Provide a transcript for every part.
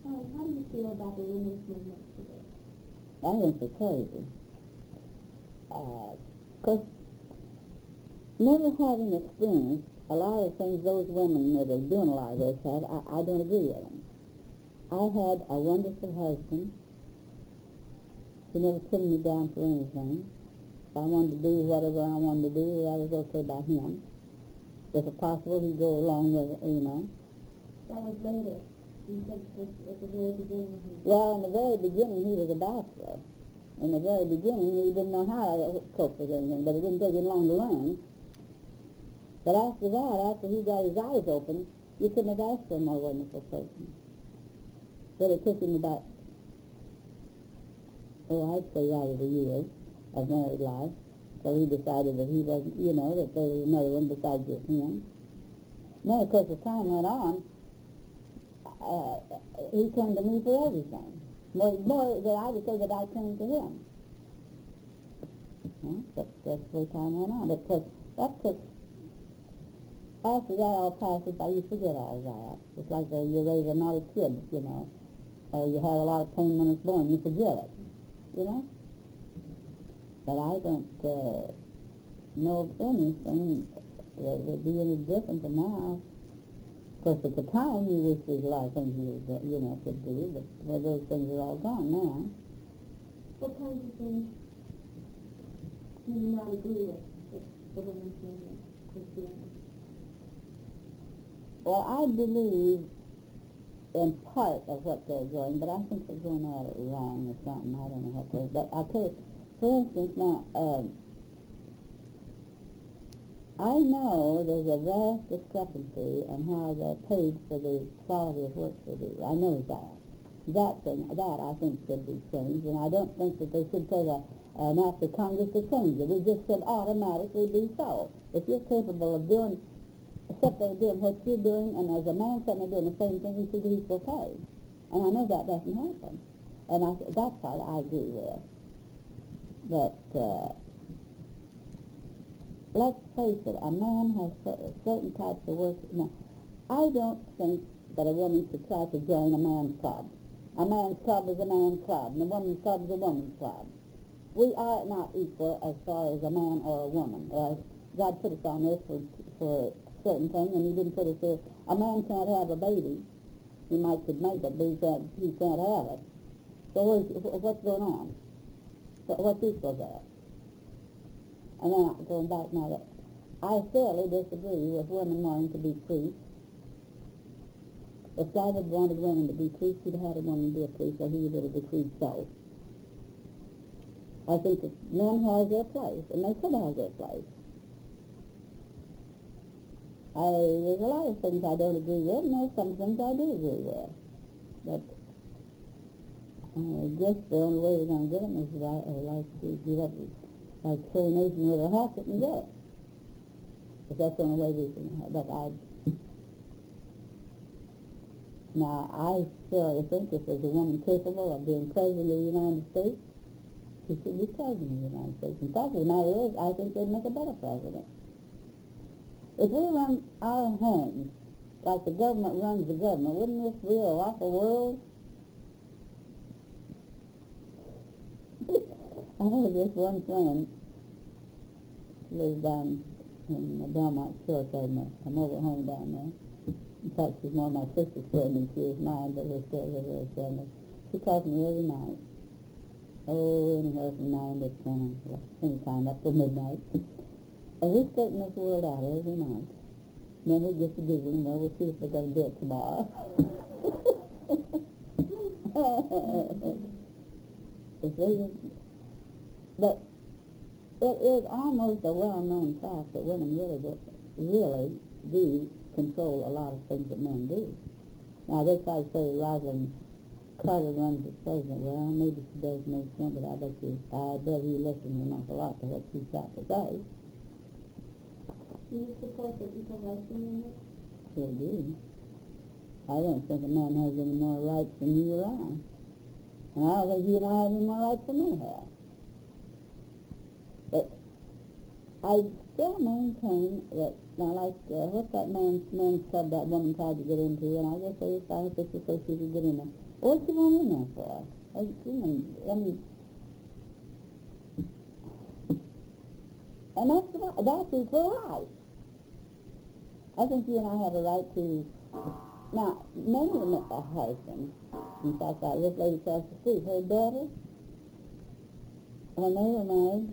How do you feel about the women's movement today? I think it's crazy. Because never having experienced a lot of things those women that are doing a lot of this have, I don't agree with them. I had a wonderful husband. He never pinned me down for anything. If I wanted to do whatever I wanted to do, that was okay by him. If it's possible, he'd go along with it, you know. That was later. You said at the very beginning. Well, in the very beginning, he was a bachelor. In the very beginning, he didn't know how to cope with anything, but it didn't take him long to learn. But after that, after he got his eyes open, you couldn't have asked for a more wonderful person. But it took him about, I'd say rather a year of married life. So he decided that he wasn't, you know, that there was another one besides just him. Then, of course, as time went on, he turned to me for everything. More than I would say that I turned to him. That's the way time went on. Because that took, after that all passes by, you forget all that. It's like you raise a naughty kid, you know. Or you have a lot of pain when it's born, you forget it, you know. But I don't know of anything that would be any different than now. Of course, at the time, you wish there's a lot of things you could do, but well, those things are all gone now. What kinds of things do you not agree with the women's movement is doing? Well, I believe in part of what they're doing, but I think they're going at it wrong or something. I don't know what they're... But I'll tell you, for instance, now, I know there's a vast discrepancy in how they're paid for the quality of work they do. I know that. That I think should be changed, and I don't think that they should take an act of Congress to change it. It just should automatically be so. If you're capable of doing, except they're doing what you're doing, and as a man sitting there doing the same thing, you should be equal pay. And I know that doesn't happen. And that part I agree with. But let's face it, a man has certain types of work. Now, I don't think that a woman should try to join a man's club. A man's club is a man's club, and a woman's club is a woman's club. We are not equal as far as a man or a woman. God put us on this for a certain thing, and he didn't put us there. A man can't have a baby. He could make it, but he can't have it. So what's going on? What's equal there? And then going back now, I thoroughly disagree with women wanting to be priests. If God had wanted women to be priests, he'd have had a woman be a priest, or he would have decreed so. I think that men have their place, and they should have their place. There's a lot of things I don't agree with, and there's some things I do agree with. But I guess the only way we're going to get them is like to give up, like coronation with a hatchet and get it. But that's the only way we can have. But I surely think if there's a woman capable of being president of the United States, she should be president of the United States. In fact, the matter is, I think they'd make a better president. If we run our homes like the government runs the government, wouldn't this be a awful world? I have this one friend who lives down in the Belmont Shore, I'm over home down there. In fact, she's more my sister's friend than she is mine, but we're still very friendly. She calls me every night. Anywhere from 9 to 10, anytime up to midnight. And we straighten this world out every night. And then we get to giggling, we'll see if we're going to do it tomorrow. But it is almost a well-known fact that women really do control a lot of things that men do. Now, they try to say Rosalind Carter runs as president. Well, maybe she does make sense, but I bet you listen an awful lot to what she's got to say. Do you support the equal rights movement? Sure do. I don't think a man has any more rights than you or I. And I don't think you and I have any more rights than they have. But I still maintain that, now, like, what's that man's club that woman tried to get into, and I guess they decided this is so she could get in there. What's she going in there for? I mean, and that's equal right. I think you and I have a right to, now, many of them are husbands. In fact, this lady across the street, her daughter, when they were married,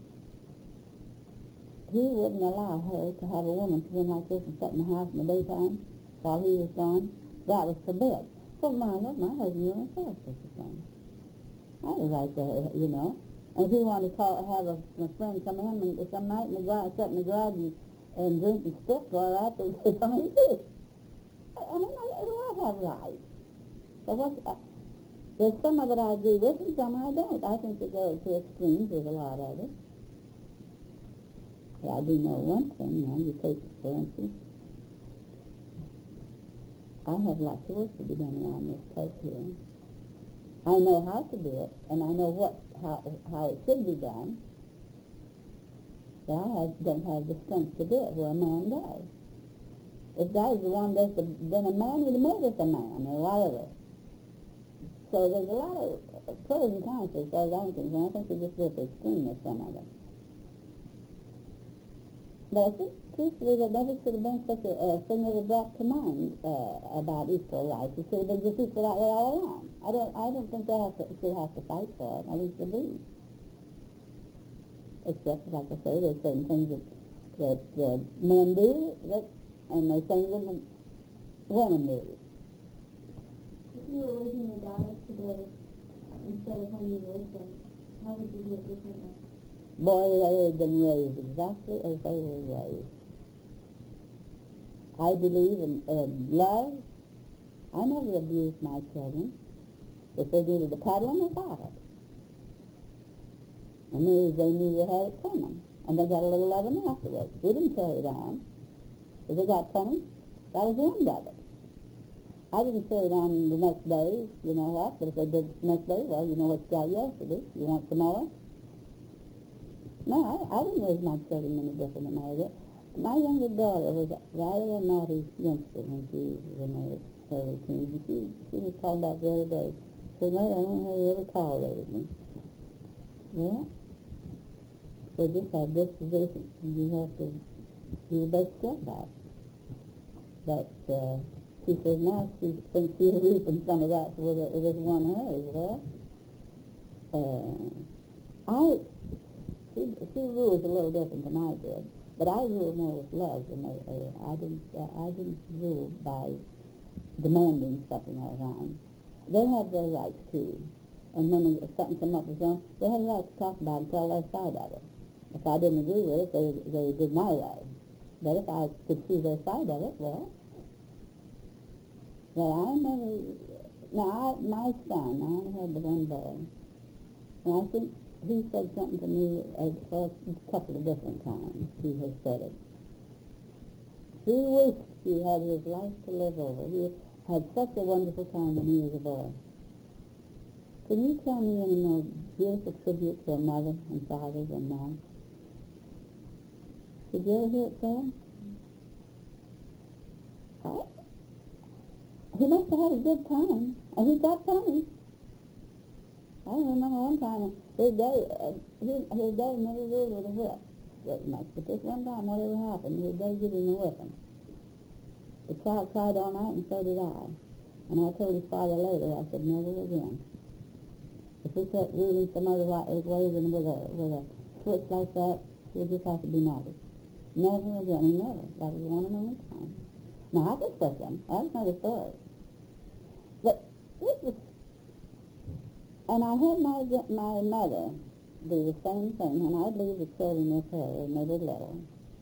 he wouldn't allow her to have a woman come in like this and sit in the house in the daytime while he was gone. That was forbid. So my husband really said such a thing. I was right there, you know. And if he wanted to have a friend come in and some night in the garage, sit in the garage and drink and stick while out there, say something too. I mean, I have rights. So there's some of it I agree with and some I don't. I think they go to extremes with a lot of it. But I do know one thing, you take, for instance, I have lots of work to be done around this place here. I know how to do it, and I know how it should be done, but I don't have the strength to do it where a man does. If that is the one does, then a man would have made us a man, or whatever. So there's a lot of pros and cons as far as I'm concerned. I think they're just real extreme with some of them. But I think, truthfully, there never should have been such a thing ever brought to mind about equal rights. It should have been just equal that way all along. I don't think they should have to fight for it. I least believe. Except, like I say, there's certain things that men do, and there's things that women do. If you were raising your daughter today, instead of when you raised them, how would you do it differently? Boy, they had been raised exactly as they were raised. I believe in love. I never abused my children. If they needed a paddling, they got it. And they knew they had it coming. And they got a little loving afterwards. We didn't carry it on. If they got punished, that was the end of it. I didn't carry it on the next day, you know what, but if they did the next day, well, you know what you got yesterday. You want some more? No, I didn't raise my children any different than I did. My younger daughter was rather a naughty youngster when she was in her early teens. She was called out the other day. She said, "Mother, I don't know how you ever tolerated me." Yeah. So just have disposition, and you have to do your best to get that. But she says now she thinks she's reaping some of that with one of hers. Well, she rules a little different than I did, but I rule more with love than I didn't rule by demanding something all the time. They have their rights too, and when something come up with them, they have the right to talk about it and tell their side of it. If I didn't agree with it, they did my way. But if I could see their side of it, well, I never. Now, my son, I only had the one boy, and I think he said something to me a couple of different times. He has said it. He wished he had his life to live over. He had such a wonderful time when he was a boy. Can you tell me any more beautiful tribute to a mother and father than that? Did you ever hear it said? He must have had a good time, and he got punished. I remember one time, his dad never ruled with a whip very much, but this one time, whatever happened, his dad gave him a whipping. The child cried all night, and so did I. And I told his father later, I said, never again. If we kept ruling some other way than with a switch like that, we'll just have to be naughty. Never again, he never. That was one and only time. Now, I could switch him. That's another story. But this was... And I had my mother do the same thing when I'd leave the children with her when they were little.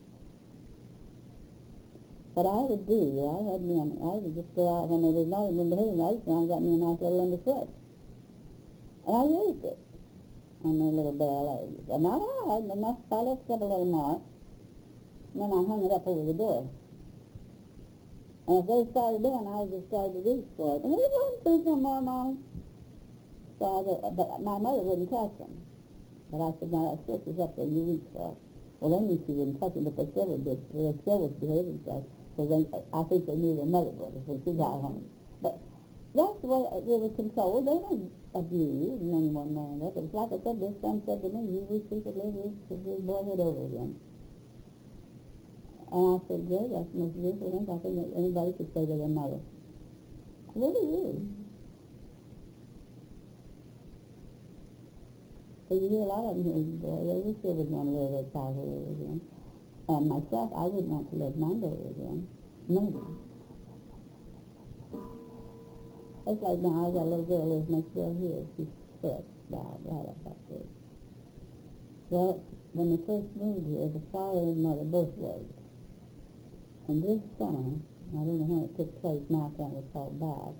What I would do, I would just go out when there was no one behaving right, and I got me a nice little under switch. And I used it on their little bare legs. And not hard, enough I lifted up a little more, and then I hung it up over the door. And if they started in, I would just start to reach for it. And they wouldn't do some more, Mommy. So but my mother wouldn't touch them. But I said, now that switch is up there, you reach for it. Well, they knew she wouldn't touch him, but they still was behaving themselves. So I think they knew their mother was when she got home. But that's the way they were controlled. They don't abuse in any one manner. But it's like I said, this son said to me, he wished he could live his boyhood over again. And I said, good, that's the most beautiful thing I think that anybody could say to their mother. It really is. So you hear a lot of them here, boy, they wish they would want to live their childhood over again. And myself, I wouldn't want to live mine over again. Maybe. It's like now, I got a little girl who lives next door here. She's sick, died right up that way. Well, when they first moved here, the father and mother both worked. And this summer, I don't know when it took place, now I can't recall back,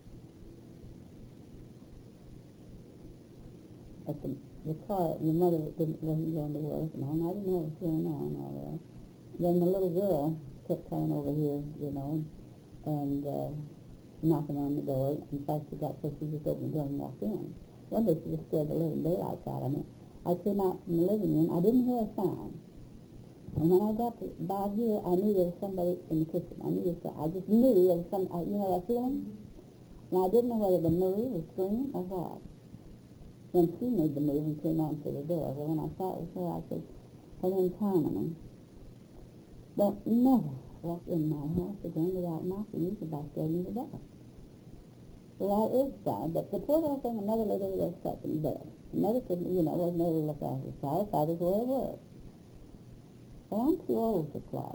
but the mother wasn't going to work, and I didn't know what was going on and all that. Then the little girl kept coming over here, and knocking on the door. In fact, she got so she just opened the door and walked in. One day she just scared the living daylights out of me. I came out from the living room. I didn't hear a sound. And when I got by here, I knew there was somebody in the kitchen. I just knew there was some, that feeling? And I didn't know whether to move or scream or what. Then she made the move and came on to the door. But when I saw it was her, I said, her name's Harmony. Don't never walk in my house again without knocking. You could about scare me to death. Well, that is sad, but the poor little thing, another lady over there stuck in bed. Another could, wasn't able to look after the child. That was where it was. Well, I'm too old to cry.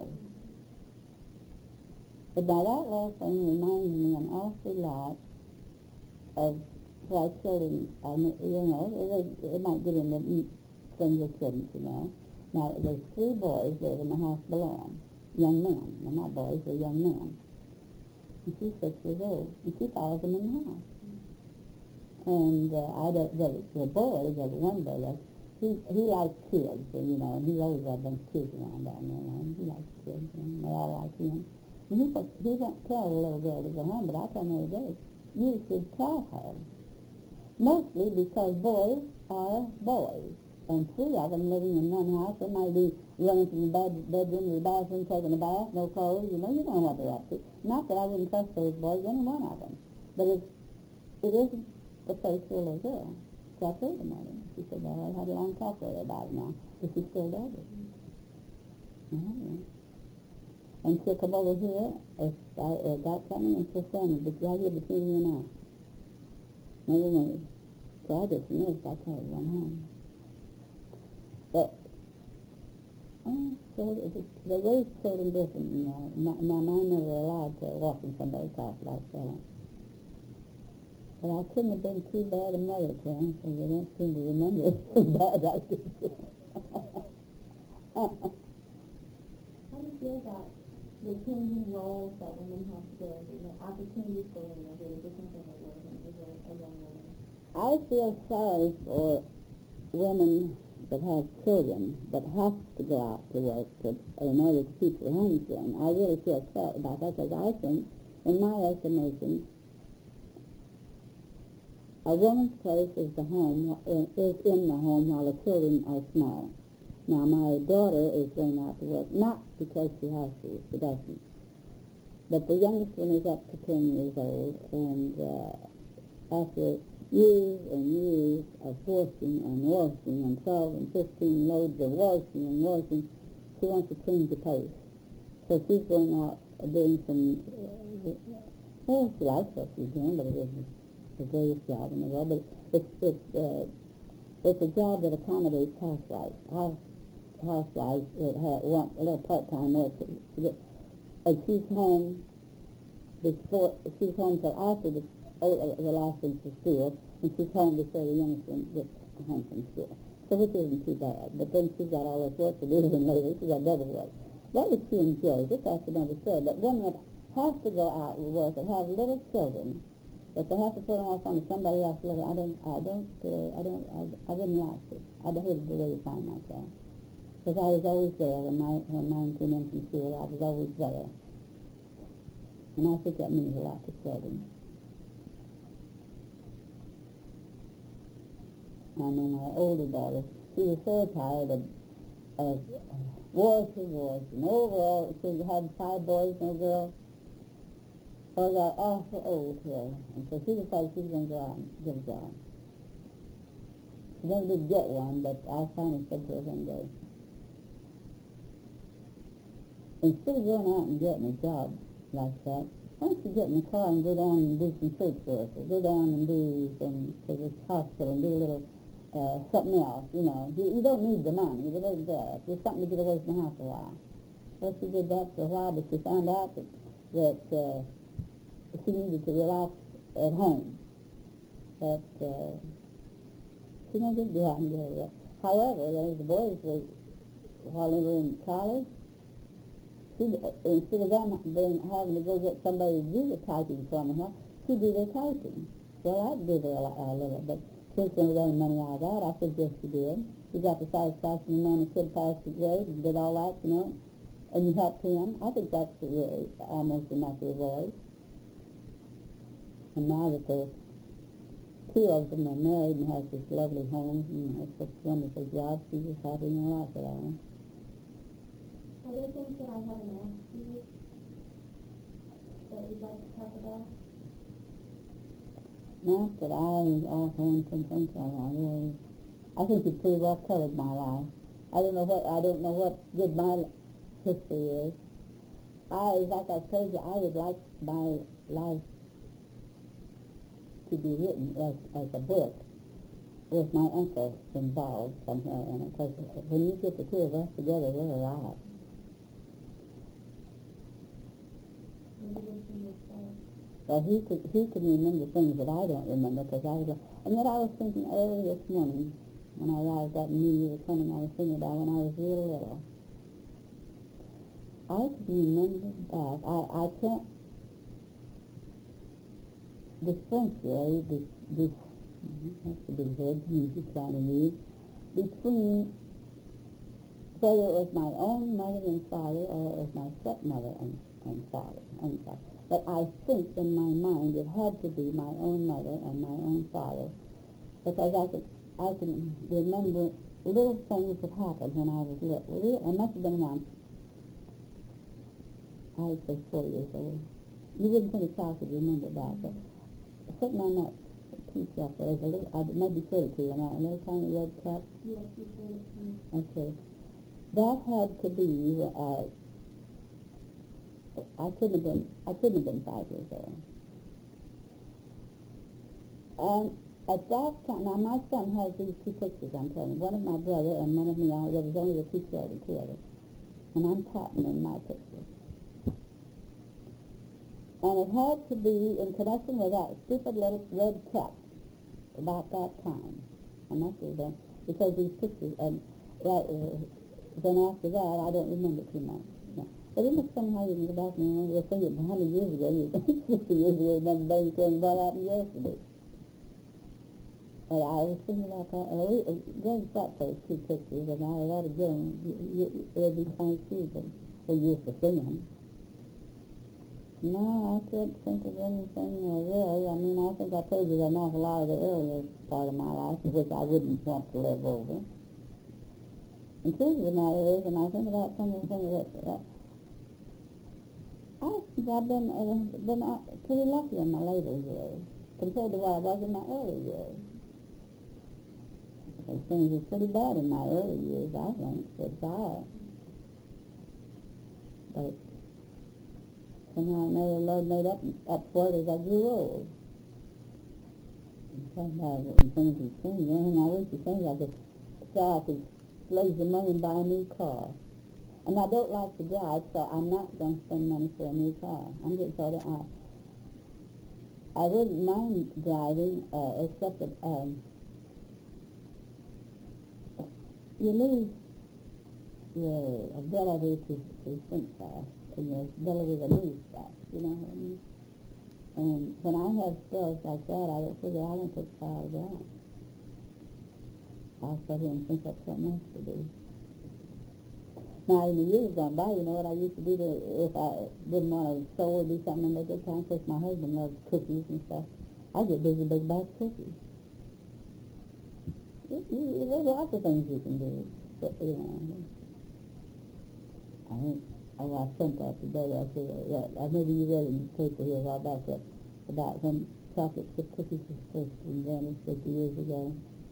But now that little thing reminds me an awful lot of why children, they might get into things they shouldn't, Now, there's 3 boys live in the house below, young men. They're not boys, they're young men. And she's 6 years old, and she follows them in the house. And the boy, the one boy, he likes kids, and he always got a bunch of kids around down there, and he likes kids, and they all like him. And he won't tell the little girl to go home, but I tell him every day, you should tell her. Mostly because boys are boys, and 3 of them living in one house. They might be running from the bedroom to the bathroom, taking a bath, no clothes, you don't know what they're up to. Not that I wouldn't trust those boys, any one of them, but it isn't the place for a little girl. So I told the mother. She said, well, I had a long talk with her about it now, but she still does it. And she'll come over here if I got something, and she'll send me, but right here between you and I. Never move. So I just missed, I told her, run home. But, so they raise children different, Now, mine never allowed to walk in somebody's house like that. But I couldn't have been too bad a mother to him, so they don't seem to remember it so bad I did. How do you feel about the changing roles that women have today, the opportunities for women, the different things that women as a young woman? I feel sorry for women that have children that have to go out to work in order to keep their homes going. I really feel sorry about that, because I think, in my estimation, a woman's place is in the home while the children are small. Now, my daughter is going out to work, not because she has to, she doesn't. But the youngest one is up to 10 years old, and after years and years of washing and 12 and 15 loads of washing, she wants to change the pace. So she's going out doing some, she likes what she's doing, but it isn't the greatest job in the world, but it's a job that accommodates housewives that want a little part-time work and she's home till after the last one's to school, and she's home before the youngest one gets home from school. So which isn't too bad, but then she's got all this work to do, and later she's got double work. That is she enjoys it, that's another story, but women that have to go out and work and have little children, but they have to put them off on somebody else. I wouldn't like it. I'd hate to really find myself. Because I was always there when mine came in from school. I was always there. And I think that means a lot to children. And then my older daughter, she was so tired of wars to wars, and overall she had 5 boys, no girls. So I got awful old to her, and so she decided she was going to go out and get a job. She never did get one, but I finally said to her one day, instead of going out and getting a job like that, why don't you get in the car and go down and do some church work, or go down and do some to this hospital and do a little something else, you know. You don't need the money, but it's there. Just something to get away from the house a while. So she did that for a while, but she found out that she needed to relax at home. But she never did go out and get it. However, the boys were, while they were in college, instead of them having to go get somebody to do the typing for them, she'd do their typing. Well, I'd give her a little, but she wasn't getting money out of that. I suggest she did. She got the satisfaction of knowing the kid passed the grade and did all that, you know, and you helped him. I think that's really almost enough reward. And now that the 2 of them are married and have this lovely home, you know, such a wonderful job, she's just happy in her life at all. Are there things that I haven't asked you that you'd like to talk about? Not that I often can think of. I think you pretty well covered my life. I don't know what good my history is. Like I told you, I would like my life to be written as a book with my uncle involved somewhere in it. Because when you get the 2 of us together, we're alive. Well, he could remember things that I don't remember, because and yet I was thinking early this morning, when I arrived at New Year's coming, I was thinking about when I was real little. I can remember back. I can't differentiate this that's a big word you're trying to use, between whether it was my own mother and father or it was my stepmother and father. But I think in my mind it had to be my own mother and my own father, because I can remember little things that happened when I was little. I must have been around, I would say 4 years old. You wouldn't think a child could remember that, but sitting on that piece up there is a little, I maybe showed it to you, a little tiny red cup. Yes, you showed it to me. Okay. That had to be, I couldn't have been 5 years old. And at that time, now my son has these 2 pictures, I'm telling you. One of my brother and one of me. There was only the 2 children together. And I'm patting in my picture. And it had to be in connection with that stupid little red cap about that time. And that was then, because these pictures, and then after that, I don't remember too much. No. But isn't it funny how you can go back and remember a thing 100 years ago, 50 years ago, you remember things saying what happened yesterday. And I was thinking about that, and Greg got those 2 pictures, and I ought to get them. It'd be kind of cute, but we used to sing them. No, I can't think of anything really. I mean, I think I told you an awful lot of the earlier part of my life, which I wouldn't want to live over. And truth of the matter is, and I think about some of the things that I think I've been pretty lucky in my later years compared to what I was in my early years. Because things were pretty bad in my early years, I think, but somehow another load made up for it as I grew old. And somehow things have changed. And I wish the things I could raise the money and buy a new car. And I don't like to drive, so I'm not going to spend money for a new car. I'm just sort of, I wouldn't mind driving, except that you lose your ability to think fast, and your ability to move fast, you know what I mean? And when I have spells like that, I don't figure I don't take fire down. I'll sit here and think up something else to do. Now, in the years gone by, you know what I used to do if I didn't want to sew or do something in a good time, because my husband loves cookies and stuff. I'd get busy big batch cookies. There's lots of things you can do, but, you know. I sent that today. I said, maybe you read it in the paper here a while back, about when chocolate chip cookies was first invented 50 years ago.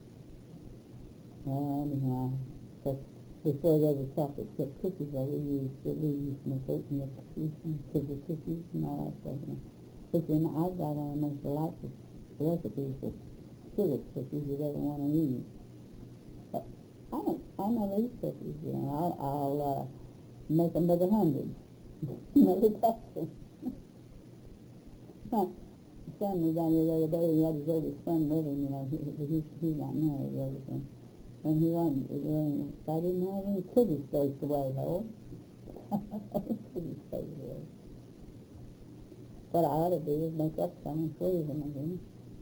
Anyhow, but before there were chocolate chip cookies, we used to make oatmeal cookies and sugar cookies and all that stuff. But I've got one of the most delightful recipes for sugar cookies you'd ever want to eat. But I never eat cookies, I'll make them by the hundreds. Never touch them. My son was down here the other day, he had his oldest son with him, he got married and everything. And he wanted, I didn't have any cookie space away, though. Cookie space away. What I ought to do is make up some and freeze them again.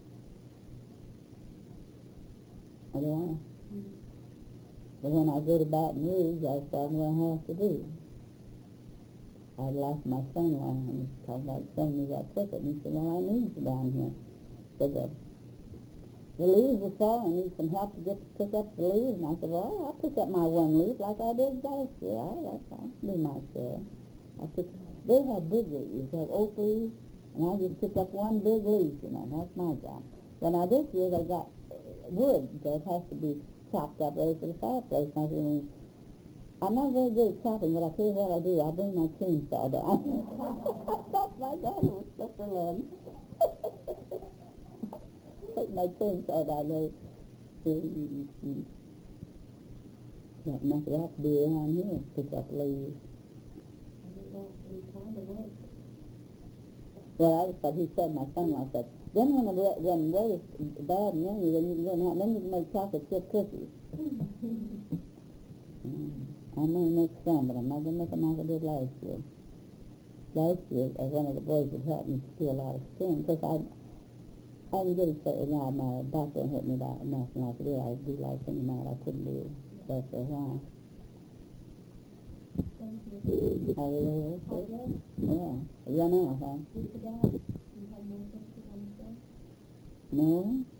I don't want to. But when I go to Baton Rouge, that's what I'm going to have to do. I'd like my son one, and he talked about sending me that ticket, and he said, well, I need you down here. He said, the leaves are falling, I need some help to pick up the leaves. And I said, well, I'll pick up my one leaf like I did last year. I'll do my share. They have big leaves, they have oak leaves, and I just pick up one big leaf, that's my job. So now this year they got wood that has to be chopped up ready for the fireplace. And I said, I'm not very good at chopping, but I'll tell you what I'll do. I'll bring my chainsaw down. I thought my dad was such a limb. Take my chainsaw down there. Got enough of that to be around here, pick up leaves. Well, I just thought he said, my son-in-law said, then when the weather's bad and rainy, then you can make chocolate chip cookies. I may make some, but I'm not going to make them like I did last year. Last year, one of the boys would help me do a lot of spin, because I didn't get it straight now. My back won't hurt me about nothing like I did. I do like things now I couldn't do that for a while. How are you? Yeah. You know, huh? No?